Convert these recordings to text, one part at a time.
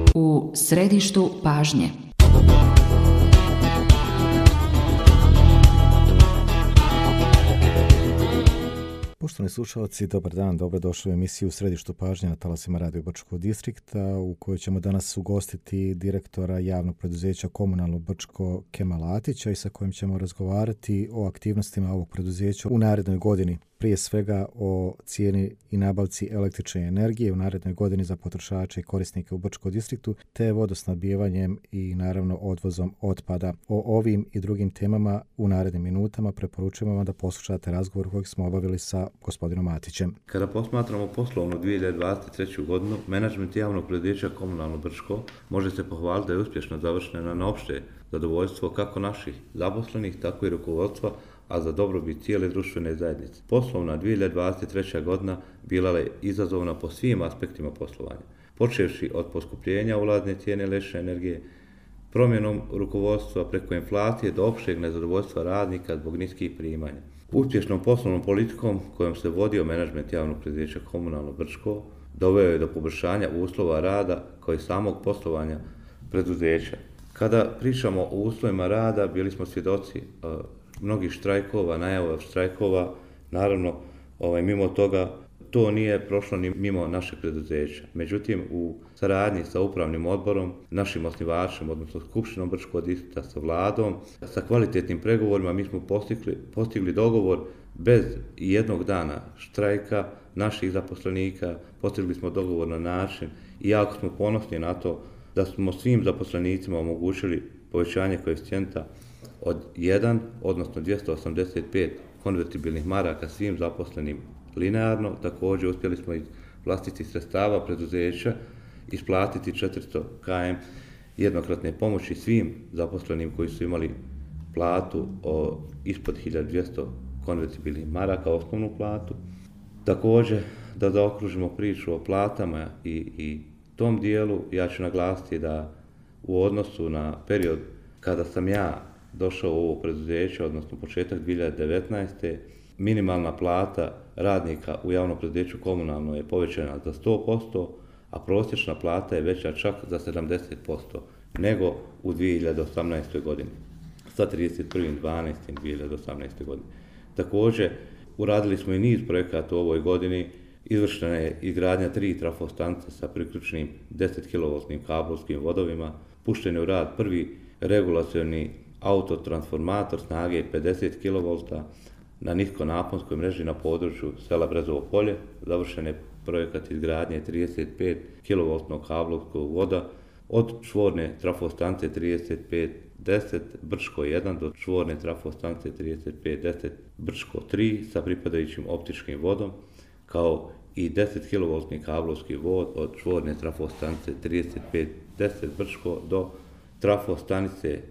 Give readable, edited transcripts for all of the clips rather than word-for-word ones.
u središtu pažnje. Poštovani slušalci, dobar dan, dobrodošli u emisiju u središtu pažnje na talasima Radio Brčkog distrikta, u kojoj ćemo danas ugostiti direktora javnog preduzeća Komunalno Brčko Kemala Atića i sa kojim ćemo razgovarati o aktivnostima ovog preduzeća u narednoj godini. Prije svega o cijeni i nabavci električne energije u narednoj godini za potrošače i korisnike u Brčkom distriktu, te vodosnabdijevanjem i naravno odvozom otpada. O ovim i drugim temama u narednim minutama preporučujemo vam da poslušate razgovor kojeg smo obavili sa gospodinom Atićem. Kada posmatramo poslovnu 2023. godinu, menadžment javnog preduzeća Komunalno Brčko može se pohvaliti da je uspješno završena na opšte zadovoljstvo kako naših zaposlenih, tako i rukovodstva, a za dobrobit cijele društvene zajednice. Poslovna 2023. godina bila je izazovna po svim aspektima poslovanja, počevši od poskupljenja ulazne cijene električne energije, promjenom rukovodstva preko inflacije do opšteg nezadovoljstva radnika zbog niskih primanja. Uspješnom poslovnom politikom kojom se vodio menadžment javnog preduzeća Komunalno Brčko doveo je do poboljšanja uslova rada kao i samog poslovanja preduzeća. Kada pričamo o uslovima rada, bili smo svjedoci mnogih štrajkova, najava štrajkova, naravno mimo toga to nije prošlo ni mimo našeg preduzeća. Međutim, u saradnji sa upravnim odborom, našim osnivačem, odnosno Skupštinom Brčkog distrikta, sa vladom, sa kvalitetnim pregovorima mi smo postigli dogovor bez jednog dana štrajka naših zaposlenika, postigli smo dogovor na način i jako smo ponosni na to da smo svim zaposlenicima omogućili povećanje koeficijenta od 1, odnosno 285 konvertibilnih maraka svim zaposlenim linearno. Također uspjeli smo iz vlastitih sredstava preduzeća isplatiti 400 km jednokratne pomoći svim zaposlenim koji su imali platu ispod 1200 konvertibilnih maraka, osnovnu platu. Također, da zaokružimo priču o platama i tom dijelu, ja ću naglasiti da u odnosu na period kada sam ja došao u ovo preduzeće, odnosno početak 2019. minimalna plata radnika u javnom preduzeću komunalno je povećana za 100%, a prosječna plata je veća čak za 70% nego u 2018. godini, sa 31.12.2018. godine. Također, uradili smo i niz projekata u ovoj godini. Izvršena je izgradnja 3 trafostanice sa priključnim 10 kV kablovskim vodovima, pušten je u rad prvi regulacioni autotransformator snage 50 kV na niskonaponskoj mreži na području sela Brezovo polje, završen je projekat izgradnje 35 kV kablovskog voda od čvorne trafostanice 3510 Brčko 1 do čvorne trafostanice 3510 Brčko 3 sa pripadajućim optičkim vodom, kao i 10 kV kablovski vod od čvorne trafostanice 3510 Brčko do trafostanice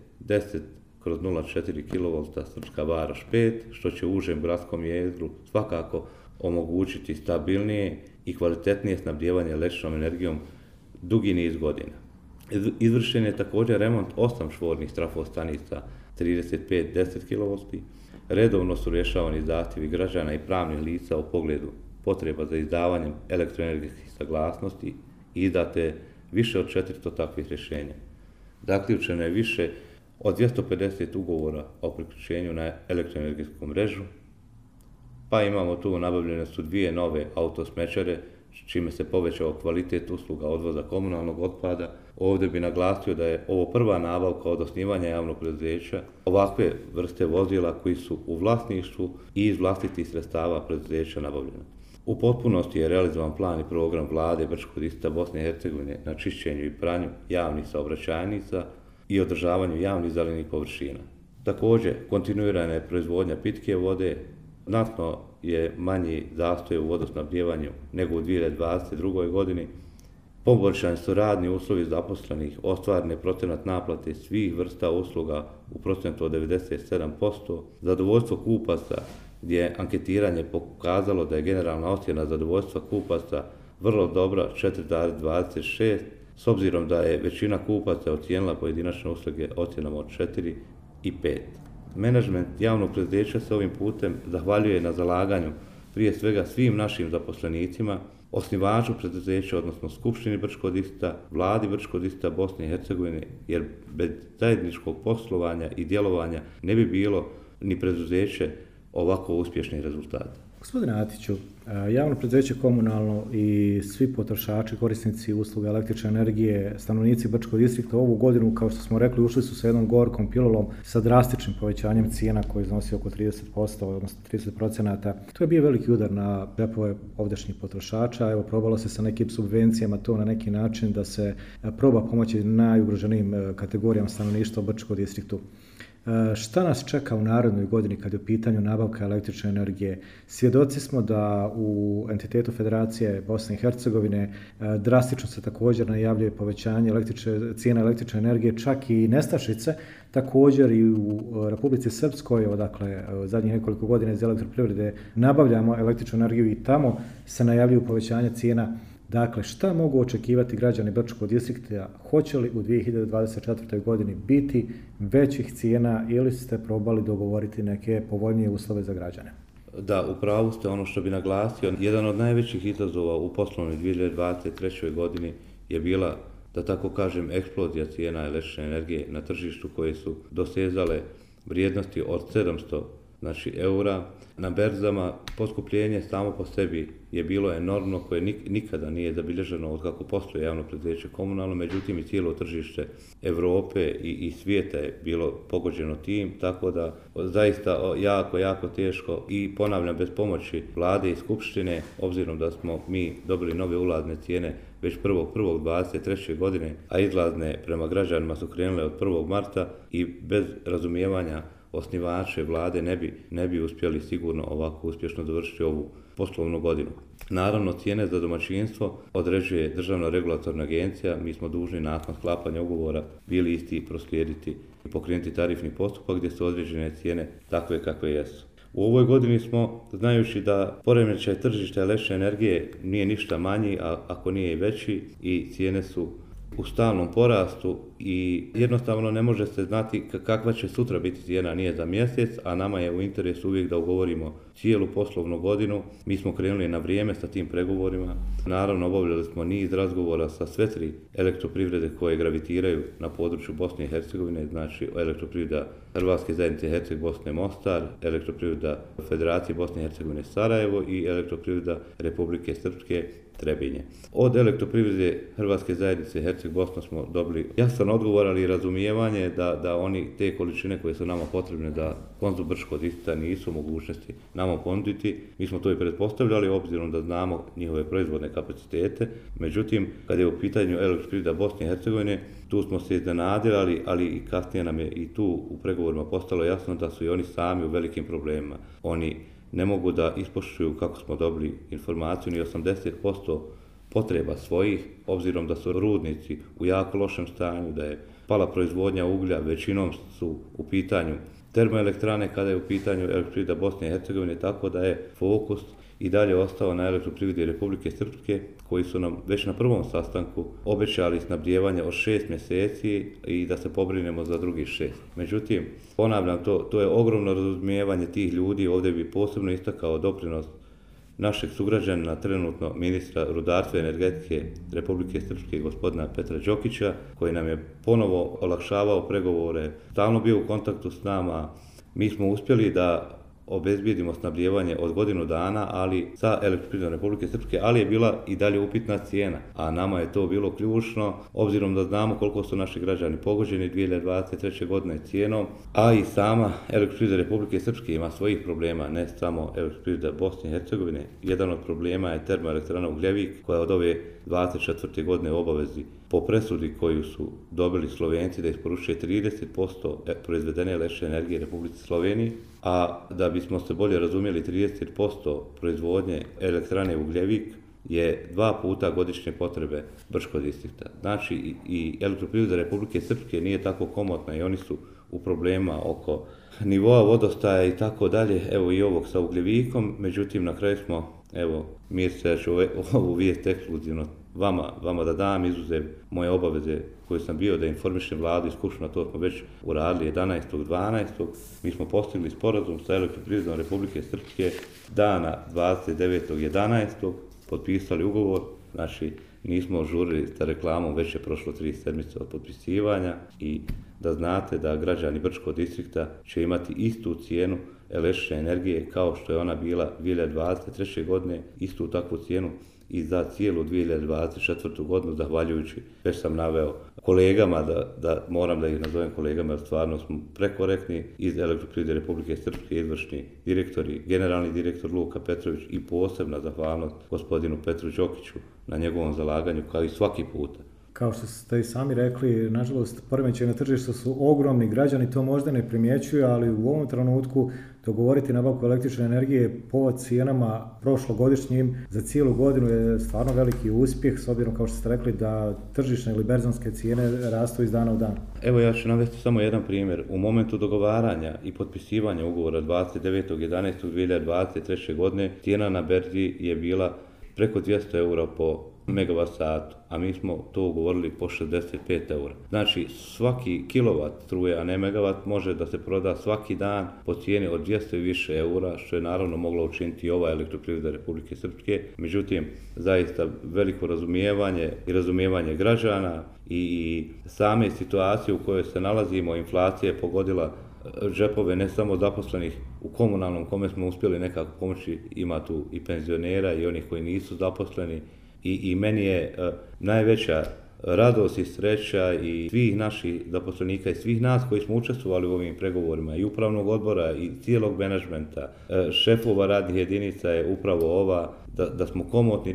10/04 kV Srpska Varoš 5, što će u užem gradskom jezgru svakako omogućiti stabilnije i kvalitetnije snabdijevanje električnom energijom dugi niz godina. Izvršen je također remont 8 čvornih trafostanica 3510 kV. Redovno su rješavani zahtjevi građana i pravnih lica u pogledu potreba za izdavanjem elektroenergetskih saglasnosti i izdate više od 400 takvih rješenja. Zaključeno je više od 250 ugovora o priključenju na elektroenergetsku mrežu, pa imamo tu nabavljene su 2 nove autosmećare, čime se povećao kvalitet usluga odvoza komunalnog otpada. Ovdje bi naglasio da je ovo prva nabavka od osnivanja javnog preduzeća ovakve vrste vozila koji su u vlasništvu i iz vlastitih sredstava preduzeća nabavljena. U potpunosti je realizovan plan i program vlade Brčkog distrikta Bosne i Hercegovine na čišćenju i pranju javnih saobraćajnica i održavanju javnih zelenih površina. Također, kontinuirana je proizvodnja pitke vode, znatno je manji zastoj u vodosnabdijevanju nego u 2022. godini. Poboljšani su radni uslovi zaposlenih, ostvarene procenat naplate svih vrsta usluga u procentu od 97%, zadovoljstvo kupaca gdje je anketiranje pokazalo da je generalna ocjena zadovoljstva kupaca vrlo dobra 4,26, s obzirom da je većina kupaca ocijenila pojedinačne usluge ocjenama od 4 i 5. Menadžment javnog preduzeća se ovim putem zahvaljuje na zalaganju prije svega svim našim zaposlenicima osnivaču preduzeća, odnosno Skupštini Brčkog distrikta, Vladi Brčkog distrikta Bosne i Hercegovine, jer bez zajedničkog poslovanja i djelovanja ne bi bilo ni preduzeće ovako uspješnih rezultata. Gospodine Atiću, javno preduzeće komunalno i svi potrošači, korisnici usluga električne energije, stanovnici Brčkog distrikta ovu godinu, kao što smo rekli, ušli su sa jednom gorkom pilulom sa drastičnim povećanjem cijena koji iznosi oko 30%, odnosno 30%. To je bio veliki udar na džepove ovdašnjih potrošača. Evo, probalo se sa nekim subvencijama to na neki način da se proba pomoći najugroženijim kategorijama stanovništva u Brčkom distriktu. Šta nas čeka u narednoj godini kad je u pitanju nabavka električne energije? Svjedoci smo da u entitetu Federacije Bosne i Hercegovine drastično se također najavljuje povećanje cijena električne energije, čak i nestašice, također i u Republici Srpskoj, odakle zadnjih nekoliko godina iz elektroprivrede nabavljamo električnu energiju i tamo se najavljuju povećanje cijena. Dakle, šta mogu očekivati građani Brčkog distrikta? Hoće li u 2024. godini biti većih cijena ili ste probali dogovoriti neke povoljnije uslove za građane? Da, upravo ste, ono što bi naglasio. Jedan od najvećih izazova u poslovnoj 2023. godini je bila, da tako kažem, eksplozija cijena električne energije na tržištu koje su dosezale vrijednosti od 700 eura. Na berzama poskupljenje samo po sebi je bilo enormno, koje nikada nije zabilježeno od kako postoje javno preduzeće komunalno, međutim i cijelo tržište Europe i svijeta je bilo pogođeno tim, tako da zaista jako teško i ponavljam, bez pomoći Vlade i Skupštine, obzirom da smo mi dobili nove ulazne cijene već 1.1.23. godine, a izlazne prema građanima su krenule od 1. marta i bez razumijevanja osnivače Vlade ne bi uspjeli sigurno ovako uspješno dovršiti ovu poslovnu godinu. Naravno, cijene za domaćinstvo određuje Državna regulatorna agencija. Mi smo dužni nakon sklapanja ugovora bili isti proslijediti i pokrenuti tarifni postupak gdje su određene cijene takve kakve jesu. U ovoj godini smo, znajući da poremećaj tržišta električne energije nije ništa manji, a ako nije i veći, i cijene su u stalnom porastu i jednostavno ne može se znati kakva će sutra biti cijena, nije za mjesec, a nama je u interesu uvijek da ugovorimo cijelu poslovnu godinu. Mi smo krenuli na vrijeme sa tim pregovorima. Naravno, obavljali smo niz razgovora sa sve tri elektroprivrede koje gravitiraju na području Bosne i Hercegovine, znači elektroprivreda Hrvatske zajednice Herceg Bosne Mostar, elektroprivreda Federacije Bosne i Hercegovine Sarajevo i elektroprivreda Republike Srpske Trebinje. Od elektroprivrede Hrvatske zajednice Herceg Bosna smo dobili jasan odgovor, ali i razumijevanje da oni te količine koje su nama potrebne da Konzum Brčkog distrikta nisu mogućnosti nama ponuditi. Mi smo to i pretpostavljali obzirom da znamo njihove proizvodne kapacitete. Međutim, kad je u pitanju elektroprivreda Bosne i Hercegovine, tu smo se iznenadili, ali i kasnije nam je i tu u pregovorima postalo jasno da su i oni sami u velikim problemima. Oni ne mogu da ispoštuju, kako smo dobili informaciju, ni 80% potreba svojih, obzirom da su rudnici u jako lošem stanju, da je pala proizvodnja uglja, većinom su u pitanju termoelektrane kada je u pitanju elektroprivreda Bosne i Hercegovine, tako da je fokus i dalje ostao na elektroprivredi Republike Srpske, koji su nam već na prvom sastanku obećali snabdijevanje od 6 mjeseci i da se pobrinemo za drugih 6. Međutim, ponavljam, to je ogromno razumijevanje tih ljudi. Ovdje bi posebno istakao doprinos našeg sugrađanina, trenutno ministra rudarstva i energetike Republike Srpske, gospodina Petra Đokića, koji nam je ponovo olakšavao pregovore, stalno bio u kontaktu s nama. Mi smo uspjeli da obezbijedimo snabdijevanje od godinu dana, ali sa elektroprivredom Republike Srpske, ali je bila i dalje upitna cijena, a nama je to bilo ključno, obzirom da znamo koliko su naši građani pogođeni 2023. godine cijenom, a i sama elektroprivreda Republike Srpske ima svojih problema, ne samo elektroprivreda Bosne i Hercegovine. Jedan od problema je termoelektrana Ugljevik, koja od ove 24. godine obavezi po presudi koju su dobili Slovenci da isporučuje 30% proizvedene električne energije Republici Sloveniji, a da bismo se bolje razumjeli, 30% proizvodnje elektrane Ugljevik je 2 puta godišnje potrebe Brčkog distrikta. Znači i elektroprivreda Republike Srpske nije tako komotna i oni su u problema oko nivoa vodostaja i tako dalje, evo i ovog sa Ugljevikom. Međutim, na kraju smo, evo, Mirce, ja ću ovu vijest ekskluzivno vama da dam, izuzev moje obaveze koje sam bio da informišem Vladu i Skupštinu, to smo već uradili 11.12. Mi smo postigli sporazum sa elektroprivredom Republike Srpske dana 29.11. potpisali ugovor, znači nismo žurili sa reklamom, već je prošlo 3 sedmice od potpisivanja i da znate da građani Brčkog distrikta će imati istu cijenu električne energije kao što je ona bila 2023. godine, istu takvu cijenu i za cijelu 2024. godinu, zahvaljujući, već sam naveo kolegama, da moram da ih nazovem kolegama, jer stvarno smo prekorektni iz Elektroprivrede Republike Srpske, izvršni direktori, generalni direktor Luka Petrović i posebna zahvalnost gospodinu Petru Đokiću na njegovom zalaganju, kao i svaki puta. Kao što ste i sami rekli, nažalost, poremećaji na tržištu su ogromni, građani to možda ne primjećuju, ali u ovom trenutku dogovoriti nabavku električne energije po cijenama prošlogodišnjim za cijelu godinu je stvarno veliki uspjeh, s obzirom, kao što ste rekli, da tržišne ili berzanske cijene rastu iz dana u dan. Evo, ja ću navesti samo jedan primjer. U momentu dogovaranja i potpisivanja ugovora 29.11.2023. godine cijena na berzi je bila preko 200 eura po megavat satu, a mi smo to ugovorili po 65 eura. Znači, svaki kilovat struje, a ne megavat, može da se proda svaki dan po cijeni od 200 i više eura, što je naravno mogla učiniti i ova Elektroprivreda Republike Srpske. Međutim, zaista veliko razumijevanje i razumijevanje građana i same situacije u kojoj se nalazimo, inflacija je pogodila džepove ne samo zaposlenih u komunalnom, kome smo uspjeli nekako pomoći, ima tu i penzionera i onih koji nisu zaposleni. I meni je najveća radost i sreća i svih naših zaposlenika i svih nas koji smo učestvovali u ovim pregovorima i upravnog odbora i cijelog menadžmenta, šefova radnih jedinica je upravo ova, da smo komotni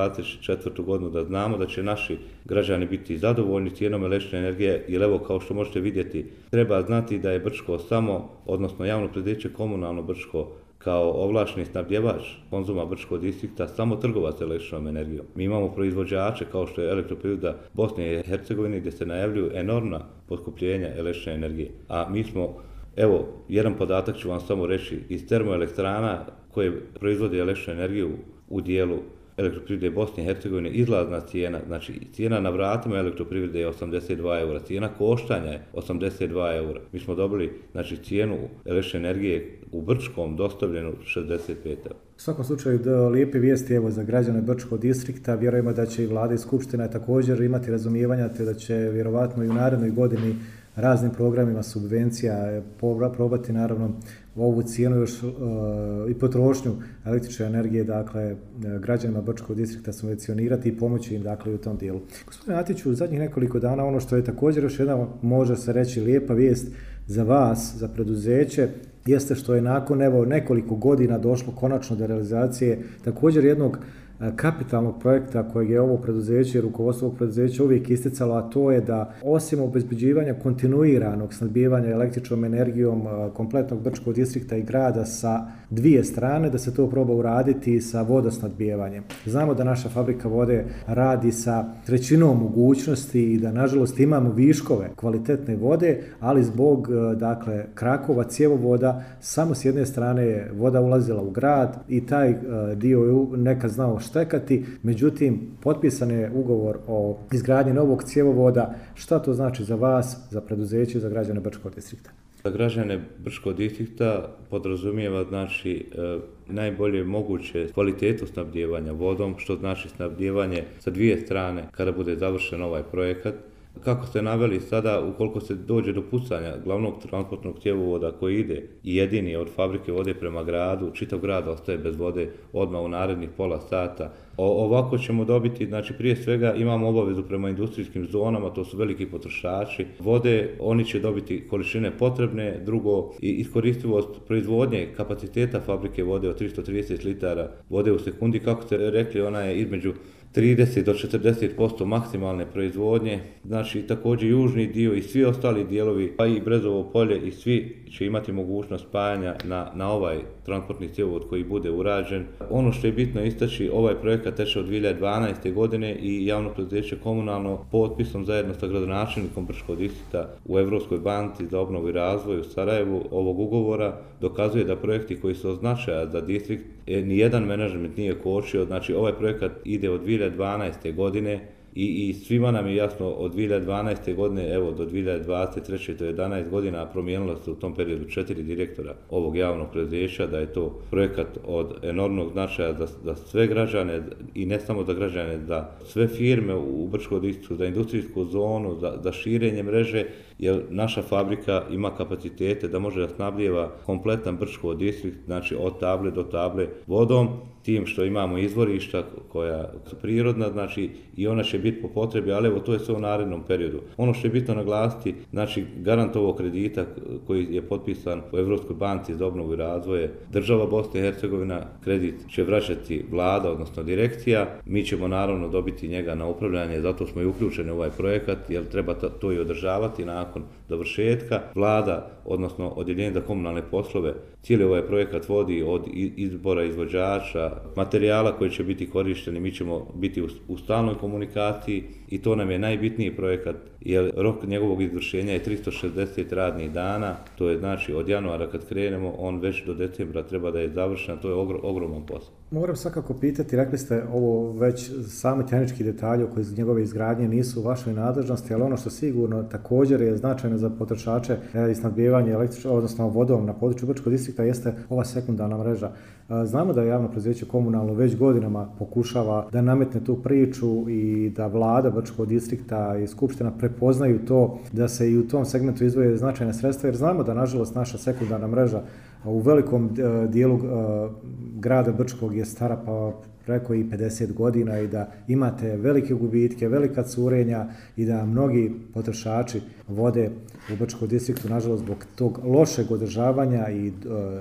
2024. godinu, da znamo da će naši građani biti zadovoljni cijenom električne energije, jer evo, kao što možete vidjeti, treba znati da je Brčko samo, odnosno javno preduzeće Komunalno Brčko, kao ovlašteni snabdjevač Konzuma Brčkog distrikta, samo trgovac električnom energijom. Mi imamo proizvođače kao što je Elektroprivreda Bosne i Hercegovine, gdje se najavljuju enormna poskupljenja električne energije. A mi smo, evo, jedan podatak ću vam samo reći, iz termoelektrana koje proizvode električnu energiju u dijelu Elektroprivrede Bosne i Hercegovine, izlazna cijena, znači cijena na vratima Elektroprivrede je 82 eura, cijena koštanja je 82 eura. Mi smo dobili, znači, cijenu električne energije u Brčkom dostavljenu 65 eura. U svakom slučaju, lijepe vijesti evo za građane Brčkog distrikta. Vjerujemo da će i vlada i skupština također imati razumijevanja, te da će vjerovatno i u narednoj godini raznim programima subvencija probati naravno ovu cijenu još i potrošnju električne energije, dakle, građanima Brčkog distrikta subvencionirati i pomoći im, dakle, u tom dijelu. Gospodine Atiću, u zadnjih nekoliko dana ono što je također još jedna, može se reći, lijepa vijest za vas, za preduzeće, jeste što je nakon nekoliko godina došlo konačno do realizacije također jednog kapitalnog projekta kojeg je ovo preduzeće i rukovodstvo ovog preduzeća uvijek isticalo, a to je da osim obezbeđivanja kontinuiranog snabdijevanja električnom energijom kompletnog Brčkog distrikta i grada sa dvije strane, da se to proba uraditi sa vodosnabdijevanjem. Znamo da naša fabrika vode radi sa trećinom mogućnosti i da nažalost imamo viškove kvalitetne vode, ali zbog dakle krakova cjevovoda samo s jedne strane je voda ulazila u grad i taj dio je nekad znao štekati, međutim potpisan je ugovor o izgradnji novog cjevovoda. Šta to znači za vas, za preduzeće i za građane Brčkog distrikta? Za građane Brčkog distrikta podrazumijeva, znači, najbolje moguće kvalitetu snabdijevanja vodom, što znači snabdijevanje sa dvije strane kada bude završen ovaj projekat. Kako ste naveli sada, ukoliko se dođe do pucanja glavnog transportnog cjevovoda koji ide i jedini od fabrike vode prema gradu, čitav grad ostaje bez vode odmah u narednih pola sata. Ovako ćemo dobiti, znači, prije svega imamo obavezu prema industrijskim zonama, to su veliki potrošači vode, oni će dobiti količine potrebne. Drugo, iskoristivost proizvodnje kapaciteta fabrike vode od 330 litara vode u sekundi, kako ste rekli, ona je između 30 do 40% maksimalne proizvodnje. Znači, također južni dio i svi ostali dijelovi, pa i Brezovo polje, i svi će imati mogućnost spajanja na ovaj transportni cjevovod koji bude urađen. Ono što je bitno istaći, ovaj projekat teče od 2012. godine i javno preduzeće Komunalno potpisom zajedno sa gradonačelnikom Brčkog distrikta u Europskoj banci za obnovu i razvoj u Sarajevu ovog ugovora dokazuje da projekti koji su od značaja za distrikt nijedan menadžment nije kočio. Znači, ovaj projekat ide od 2012. godine i svima nam je jasno od 2012. godine evo do 2023. to je 11 godina, promijenilo se u tom periodu 4 direktora ovog javnog preduzeća, da je to projekat od enormnog značaja za sve građane i ne samo za građane, za sve firme u Brčkom distriktu, za industrijsku zonu, za širenje mreže, jer naša fabrika ima kapacitete da može da snabdijeva kompletan Brčko distrikt, znači od table do table vodom, tim što imamo izvorišta koja su prirodna, znači i ona će biti po potrebi, ali evo to je sve u narednom periodu. Ono što je bitno naglasiti, znači garant ovog kredita koji je potpisan u Europskoj banci za obnovu i razvoj, država Bosne i Hercegovina, kredit će vraćati vlada, odnosno direkcija, mi ćemo naravno dobiti njega na upravljanje, zato smo i uključeni u ovaj projekat, jer treba to i održavati nakon dovršetka. Vlada, odnosno odjeljenje za komunalne poslove, cijeli ovaj projekat vodi od izbora izvođača, materijala koji će biti korišteni, mi ćemo biti u stalnoj komunikaciji i to nam je najbitniji projekat, jer rok njegovog izvršenja je 360 radnih dana, to je znači od januara kad krenemo, on već do decembra treba da je završen, to je ogroman posao. Moram svakako pitati, rekli ste ovo već sami tehnički detalji oko njegove izgradnje nisu u vašoj nadležnosti, ali ono što sigurno također je značajno za potrošače i snabdijevanje odnosno vodom na području Brčkog distrikta jeste ova sekundarna mreža. Znamo da je javno preduzeće komunalno već godinama pokušava da nametne tu priču i da vlada Brčkog distrikta i skupština prepoznaju to da se i u tom segmentu izdvoje značajne sredstva, jer znamo da nažalost naša sekundarna mreža u velikom dijelu grada Brčkog je stara pa preko i 50 godina i da imate velike gubitke, velika curenja i da mnogi potrošači vode u Brčkom distriktu, nažalost, zbog tog lošeg održavanja i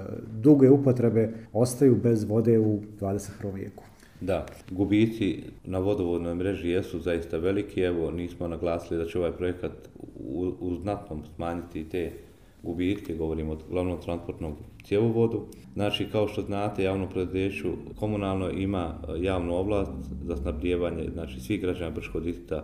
duge upotrebe ostaju bez vode u 21. vijeku. Da, gubici na vodovodnoj mreži jesu zaista veliki, evo nismo naglasili da će ovaj projekat u znatnom smanjiti te gubitke, govorimo o glavnom transportnom cjevovodu. Znači, kao što znate, javno preduzeću komunalno ima javnu ovlast za snabdijevanje, znači svih građana Brčkog distrikta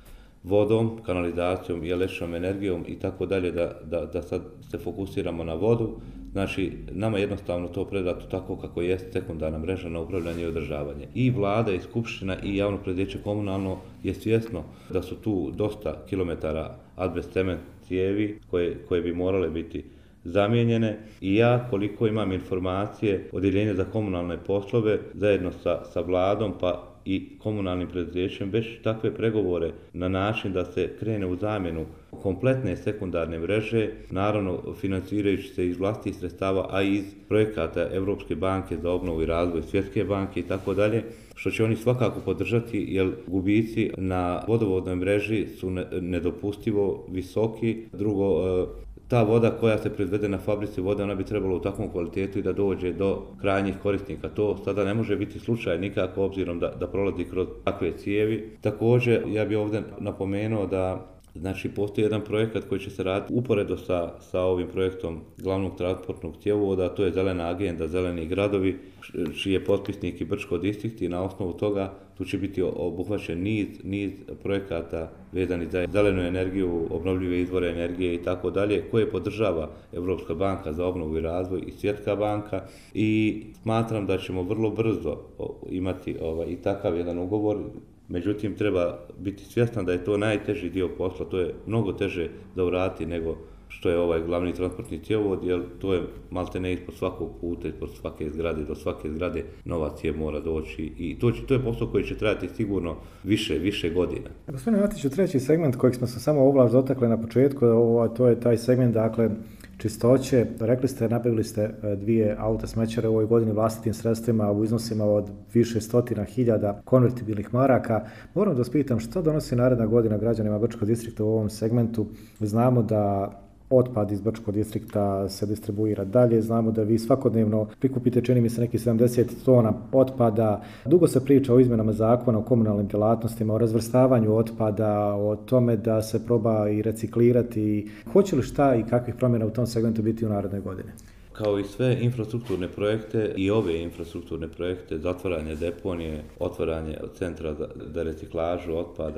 vodom, kanalizacijom i električnom energijom i tako dalje, da sad se fokusiramo na vodu. Znači, nama jednostavno to predato tako kako je sekundarna mreža na upravljanje i održavanje. I vlada, i skupština, i javno preduzeće komunalno je svjesno da su tu dosta kilometara azbest cement cijevi koje bi morale biti zamijenjene i ja koliko imam informacije odjeljenje za komunalne poslove zajedno sa vladom pa i komunalnim preduzećem već takve pregovore na način da se krene u zamjenu kompletne sekundarne mreže, naravno financirajući se iz vlastitih sredstava, a i iz projekata Europske banke za obnovu i razvoj, Svjetske banke i tako dalje, što će oni svakako podržati jer gubici na vodovodnoj mreži su nedopustivo visoki. Drugo, ta voda koja se proizvede na fabrici vode, ona bi trebala u takvom kvalitetu i da dođe do krajnjih korisnika. To sada ne može biti slučaj nikako obzirom da prolazi kroz takve cijevi. Također, ja bih ovdje napomenuo da znači, postoji jedan projekat koji će se raditi uporedo sa ovim projektom glavnog transportnog cjevovoda, a to je Zelena agenda, zeleni gradovi, čiji je potpisnik i Brčko distrikt i na osnovu toga tu će biti obuhvaćen niz projekata vezanih za zelenu energiju, obnovljive izvore energije i tako dalje, koje podržava Europska banka za obnovu i razvoj i Svjetska banka i smatram da ćemo vrlo brzo imati i takav jedan ugovor. Međutim, treba biti svjestan da je to najteži dio posla, to je mnogo teže za uraditi nego što je ovaj glavni transportni cjevovod, jer to je maltene ispod svakog puta, ispod svake zgrade, do svake zgrade nova cijev mora doći i to je posao koji će trajati sigurno više godina. Gospodine Matiću, treći segment kojeg smo se samo ovlaš dotakli na početku, to je taj segment, dakle, čistoće. Rekli ste, nabavili ste 2 auta smećare u ovoj godini vlastitim sredstvima u iznosima od više stotina hiljada konvertibilnih maraka. Moram da vas pitam što donosi naredna godina građanima Brčkog distrikta u ovom segmentu. Znamo da otpad iz Brčkog distrikta se distribuira dalje, znamo da vi svakodnevno prikupite, čini mi se, neki 70 tona otpada. Dugo se priča o izmjenama zakona o komunalnim djelatnostima, o razvrstavanju otpada, o tome da se proba i reciklirati. Hoće li šta i kakvih promjena u tom segmentu biti u narednoj godini? Kao i sve infrastrukturne projekte i ove infrastrukturne projekte, zatvaranje deponije, otvaranje centra za reciklažu otpada,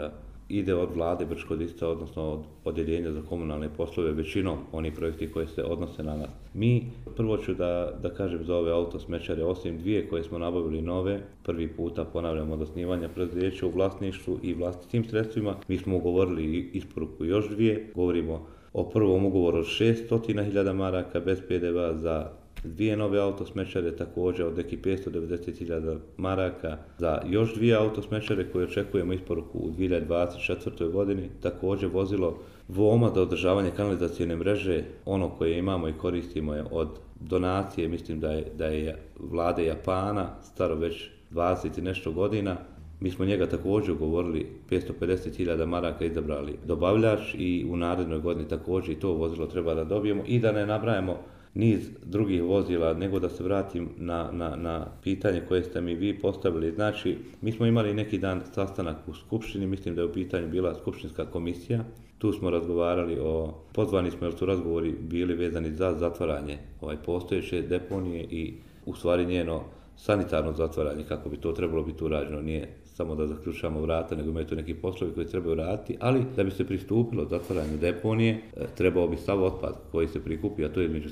ide od vlade Brčko-Distriktne, odnosno od odjeljenja za komunalne poslove, većinom oni projekti koji se odnose na nas. Mi, prvo ću da kažem za ove autosmećare, osim dvije koje smo nabavili nove, prvi puta ponavljamo od osnivanja preduzeća u vlasništvu i vlastitim sredstvima, mi smo ugovorili isporuku još dvije, govorimo o prvom ugovoru od 600.000 maraka bez PDV-a za dvije nove autosmećare, također od nekih 590.000 maraka za još dvije autosmećare koje očekujemo isporuku u 2024. godini. Također vozilo VOMA za održavanje kanalizacijne mreže, ono koje imamo i koristimo je od donacije, mislim da je vlade Japana, staro već 20 i nešto godina. Mi smo njega također ugovorili 550.000 maraka, izabrali dobavljač i u narednoj godini također i to vozilo treba da dobijemo i da ne nabrajamo niz drugih vozila, nego da se vratim na pitanje koje ste mi vi postavili. Znači, mi smo imali neki dan sastanak u Skupštini, mislim da je u pitanju bila Skupštinska komisija. Tu smo razgovarali pozvani smo jer su razgovori bili vezani za zatvaranje postojeće deponije i u stvari njeno sanitarno zatvaranje, kako bi to trebalo biti urađeno. Nije samo da zaključamo vrata, nego imaju tu neki poslovi koji trebaju raditi, ali da bi se pristupilo zatvaranju deponije, trebao bi sav otpad koji se prikupi, a to je između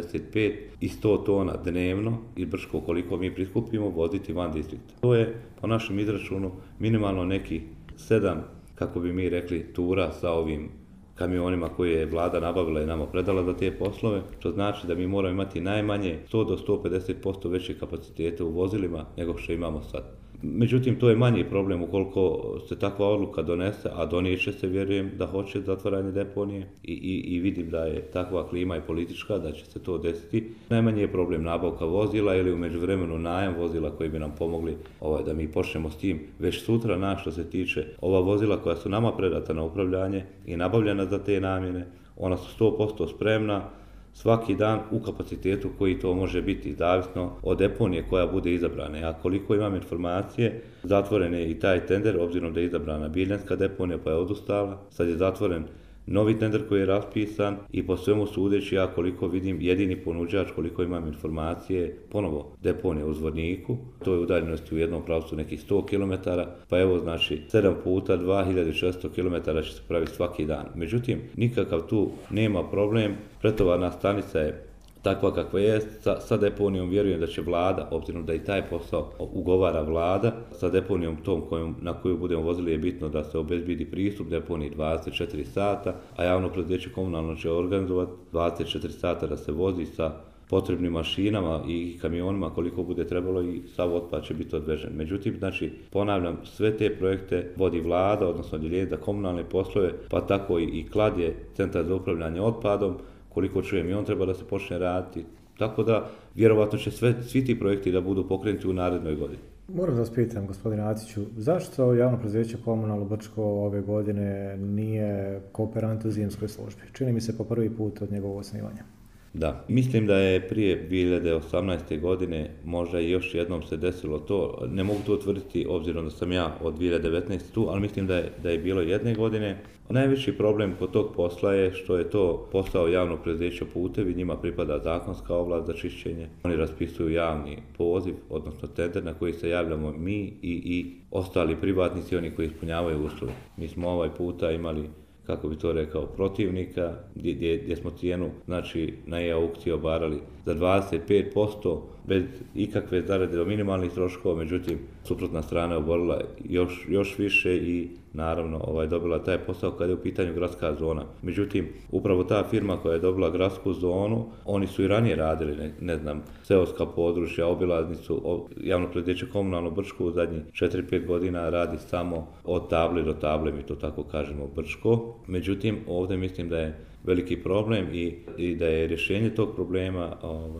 75 i 100 tona dnevno i Brčko koliko mi prikupimo, voziti van distrikta. To je po našem izračunu minimalno neki 7, kako bi mi rekli, tura sa ovim kamionima koje je vlada nabavila i nama predala za te poslove, što znači da mi moramo imati najmanje 100 do 150% veće kapacitete u vozilima nego što imamo sad. Međutim, to je manji problem ukoliko se takva odluka donese, a donijeće se, vjerujem da hoće zatvaranje deponije i vidim da je takva klima i politička, da će se to desiti. Najmanji je problem nabavka vozila ili u međuvremenu najam vozila koji bi nam pomogli da mi počnemo s tim već sutra. Što se tiče ova vozila koja su nama predata na upravljanje i nabavljena za te namjene, ona su 100% spremna, svaki dan u kapacitetu koji to može biti, zavisno od deponije koja bude izabrana. Ja koliko imam informacije, zatvoren je i taj tender, obzirom da je izabrana Biljanska deponija pa je odustala, sad je zatvoren novi tender koji je raspisan i po svemu sudeći, ja koliko vidim, jedini ponuđač, koliko imam informacije, ponovo deponija u Zvorniku, to je udaljenosti u jednom pravcu nekih 100 km, pa evo znači 7 puta 2600 km će se praviti svaki dan. Međutim, nikakav tu nema problem, pretovarna stanica je takva kakva je, sa deponijom vjerujem da će vlada, obzirom da i taj posao ugovara vlada, sa deponijom tom na koju budemo vozili je bitno da se obezbedi pristup deponiji 24 sata, a javno preduzeće komunalno će organizovati 24 sata da se vozi sa potrebnim mašinama i kamionima koliko bude trebalo i sav otpad će biti odvežen. Međutim, znači, ponavljam, sve te projekte vodi vlada, odnosno odjeljenje za komunalne poslove, pa tako i KLAD je Centar za upravljanje otpadom, koliko čujem i on treba da se počne raditi. Tako da, vjerovatno će svi ti projekti da budu pokrenuti u narednoj godini. Moram da vas pitam, gospodine Atiću, zašto javno preduzeće Komunalno Brčko ove godine nije kooperant u zimskoj službi? Čini mi se po prvi put od njegovog osnivanja. Da, mislim da je prije 2018. godine možda i još jednom se desilo to, ne mogu to tvrditi obzirom da sam ja od 2019. tu, ali mislim da je bilo jedne godine. Najveći problem kod tog posla je što je to posao javnog preduzeća Putevi, njima pripada zakonska ovlast za čišćenje. Oni raspisuju javni poziv, odnosno tender na koji se javljamo mi i ostali privatnici, oni koji ispunjavaju uslove. Mi smo ovaj puta imali, kako bi to rekao, protivnika, gdje smo cijenu, znači, na e-aukciji obarali za 25%, bez ikakve zarade do minimalnih troškova, međutim, suprotna strana je oborila još više i naravno dobila taj posao kada je u pitanju gradska zona. Međutim, upravo ta firma koja je dobila gradsku zonu, oni su i ranije radili, seoska područja, obilaznicu, javno preduzeće Komunalno Brčko u zadnjih 4-5 godina radi samo od table do table, mi to tako kažemo, Brčko. Međutim, ovdje mislim da je veliki problem i da je rješenje tog problema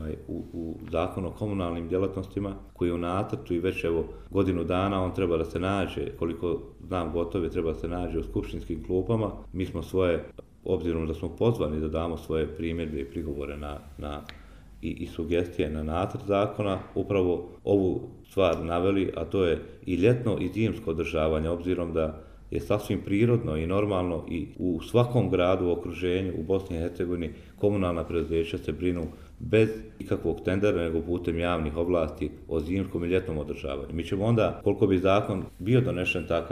u zakonu o komunalnim djelatnostima koji je u nacrtu i već godinu dana on treba da se nađe, koliko znam gotove, treba da se nađe u skupštinskim klupama. Mi smo svoje, obzirom da smo pozvani da damo svoje primjedbe i prigovore i sugestije na nacrt zakona, upravo ovu stvar naveli, a to je i ljetno i zimsko održavanje, obzirom da je sasvim prirodno i normalno i u svakom gradu u okruženju u Bosni i Hercegovini komunalna preduzeća se brinu bez ikakvog tendera nego putem javnih ovlasti o zimskom i ljetnom održavanju. Mi ćemo onda, koliko bi zakon bio donešen takav,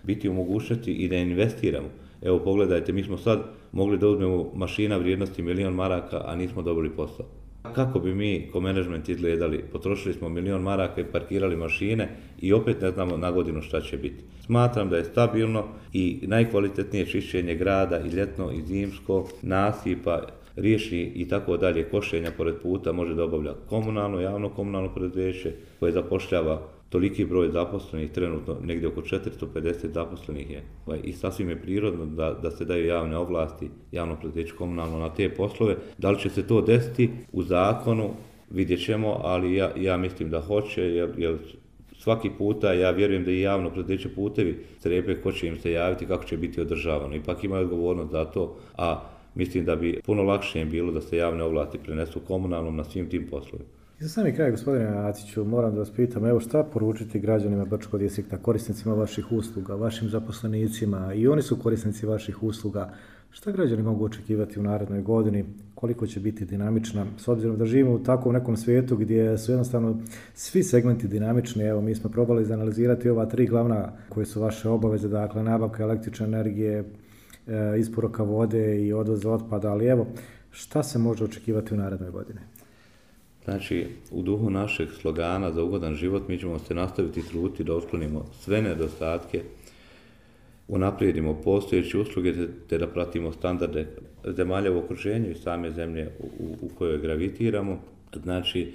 biti u mogućnosti i da investiramo. Evo pogledajte, mi smo sad mogli da uzmemo mašina vrijednosti 1.000.000 maraka, a nismo dobili posao. Kako bi mi ko menadžment izgledali? Potrošili smo 1.000.000 maraka i parkirali mašine i opet ne znamo na godinu šta će biti. Smatram da je stabilno i najkvalitetnije čišćenje grada i ljetno i zimsko, nasipa, riješi i tako dalje, košenja pored puta može da obavlja komunalno, javno komunalno preduzeće koje zapošljava toliki broj zaposlenih, trenutno negdje oko 450 zaposlenih je. I sasvim je prirodno da se daju javne ovlasti, javno preduzeće komunalno na te poslove. Da li će se to desiti u zakonu, vidjet ćemo, ali ja mislim da hoće, jer svaki puta ja vjerujem da i javno preduzeće putevi strepe ko će im se javiti, kako će biti održavano. Ipak imaju odgovornost za to, a mislim da bi puno lakše im bilo da se javne ovlasti prenesu komunalnom na svim tim poslovima. I za sami kraj, gospodine Atiću, moram da vas pitam, evo šta poručiti građanima Brčkog distrikta, korisnicima vaših usluga, vašim zaposlenicima, i oni su korisnici vaših usluga. Šta građani mogu očekivati u narednoj godini, koliko će biti dinamična, s obzirom da živimo u takvom nekom svijetu gdje su jednostavno svi segmenti dinamični. Evo, mi smo probali izanalizirati ova 3 glavna koje su vaše obaveze, dakle nabavka električne energije, isporuka vode i odvoz otpada, ali evo, šta se može očekivati u narednoj godini? Znači, u duhu našeg slogana za ugodan život mi ćemo se nastaviti truditi da otklonimo sve nedostatke, unaprijedimo postojeće usluge te da pratimo standarde zemalja u okruženju i same zemlje u kojoj gravitiramo. Znači,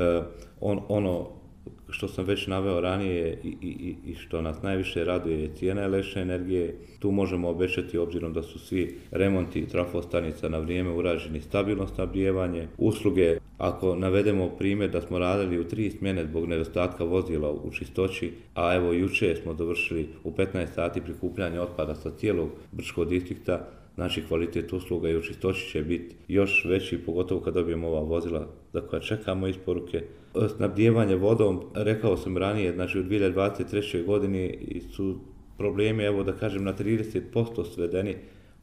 ono što sam već naveo ranije i što nas najviše raduje je cijena električne energije. Tu možemo obećati, obzirom da su svi remonti trafostanica na vrijeme urađeni, stabilno snabdijevanje, usluge. Ako navedemo primjer da smo radili u 3 smjene zbog nedostatka vozila u čistoći, a evo jučer smo dovršili u 15 sati prikupljanje otpada sa cijelog Brčkog distrikta, znači kvalitet usluga i u čistoći će biti još veći, pogotovo kad dobijemo ova vozila za koja čekamo isporuke. Snabdijevanje vodom, rekao sam ranije, znači u 2023. godini su problemi, evo da kažem, na 30% svedeni.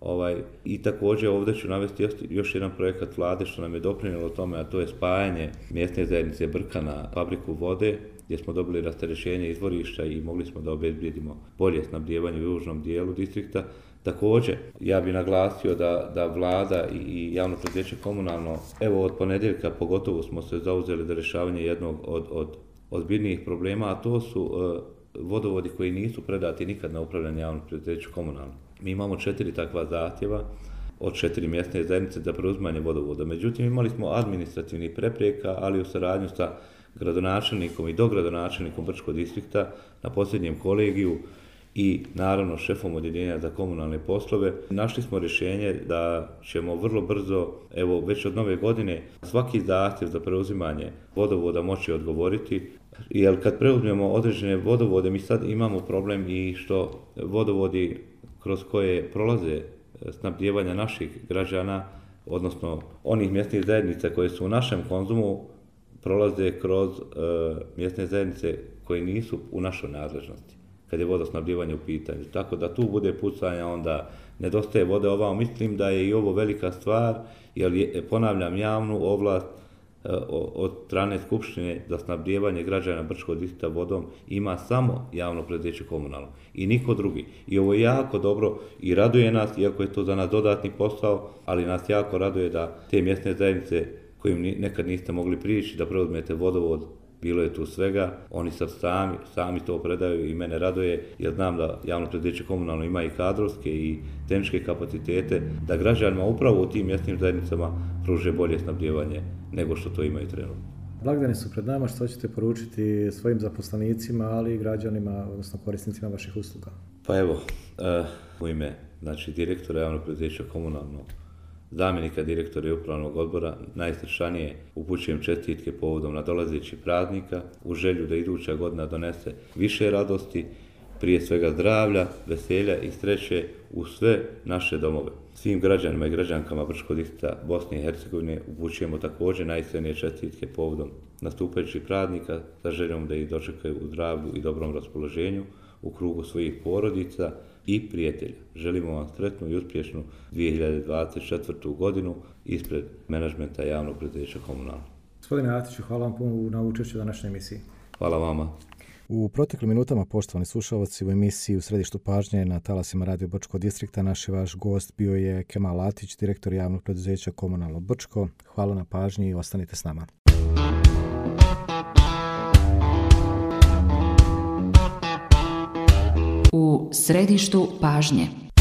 I također ovdje ću navesti još jedan projekat vlade što nam je doprinijelo tome, a to je spajanje mjesne zajednice Brka na fabriku vode, gdje smo dobili rasterećenje izvorišta i mogli smo da obezbijedimo bolje snabdijevanje u južnom dijelu distrikta. Također, ja bih naglasio da vlada i javno preduzeće komunalno, evo od ponedjeljka pogotovo smo se zauzeli za rješavanje jednog od ozbiljnijih problema, a to su vodovodi koji nisu predati nikad na upravljanje javno preduzeću komunalno. Mi imamo 4 takva zahtjeva od 4 mjesne zajednice za preuzimanje vodovoda. Međutim, imali smo administrativnih prepreka, ali u saradnju sa gradonačelnikom i dogradonačelnikom Brčkog distrikta na posljednjem kolegiju i naravno šefom odjeljenja za komunalne poslove, našli smo rješenje da ćemo vrlo brzo, evo već od nove godine, svaki zahtjev za preuzimanje vodovoda moći odgovoriti. Jer kad preuzmemo određene vodovode, mi sad imamo problem i što vodovodi kroz koje prolaze snabdijevanja naših građana, odnosno onih mjesnih zajednica koje su u našem konzumu, prolaze kroz mjesne zajednice koje nisu u našoj nadležnosti, kad je vodosnabdijevanje u pitanju. Tako da tu bude pucanja, onda nedostaje vode ovamo. Mislim da je i ovo velika stvar, jer ponavljam, javnu ovlast od strane Skupštine za snabdijevanje građana Brčkog distrikta vodom ima samo javno preduzeće komunalno i niko drugi. I ovo je jako dobro i raduje nas, iako je to za nas dodatni posao, ali nas jako raduje da te mjesne zajednice kojim nekad niste mogli prići da preuzmete vodovod, bilo je tu svega, oni sad sami to predaju i mene raduje, jer znam da javno preduzeće komunalno ima i kadrovske i tehničke kapacitete da građanima upravo u tim mjesnim zajednicama pruže bolje snabdijevanje nego što to imaju trenutno. Blagdani su pred nama, što ćete poručiti svojim zaposlenicima, ali i građanima, odnosno korisnicima vaših usluga? Pa evo, u ime direktora javnog preduzeća komunalno, zamjenika direktora i upravnog odbora, najsrčanije upućujem čestitke povodom nadolazećih praznika u želju da iduća godina donese više radosti, prije svega zdravlja, veselja i sreće u sve naše domove. Svim građanima i građankama Brčkog distrikta Bosne i Hercegovine upućujemo također najiskrenije čestitke povodom nastupajućih praznika sa željom da ih dočekaju u zdravlju i dobrom raspoloženju u krugu svojih porodica i prijatelja. Želimo vam sretnu i uspješnu 2024. godinu ispred menadžmenta javnog preduzeća komunalno. Gospodine Atiću, hvala vam puno na učešću u današnjoj emisiji. Hvala vama. U proteklim minutama, poštovani slušalci, u emisiji U središtu pažnje na talasima Radio Brčko distrikta naš vaš gost bio je Kemal Atić, direktor javnog preduzeća Komunalno Brčko. Hvala na pažnji i ostanite s nama. U središtu pažnje.